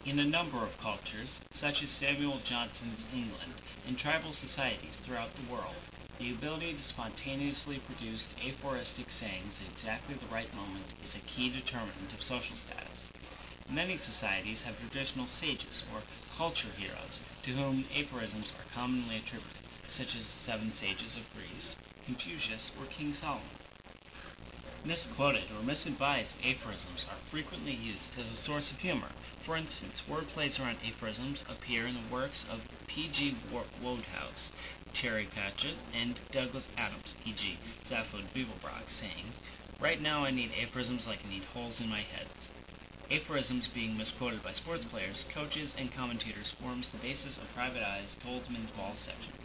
In a number of cultures, such as Samuel Johnson's England, and tribal societies throughout the world, the ability to spontaneously produce aphoristic sayings at exactly the right moment is a key determinant of social status. Many societies have traditional sages or culture heroes to whom aphorisms are commonly attributed, such as the Seven Sages of Greece, Confucius, or King Solomon. Misquoted or misadvised aphorisms are frequently used as a source of humor. For instance, wordplays around aphorisms appear in the works of P.G. Wodehouse, Terry Pratchett, and Douglas Adams, e.g. Sappho and Beeblebrox, saying, "Right now I need aphorisms like I need holes in my head." Aphorisms being misquoted by sports players, coaches, and commentators forms the basis of Private Eye's Told Men's Ball section.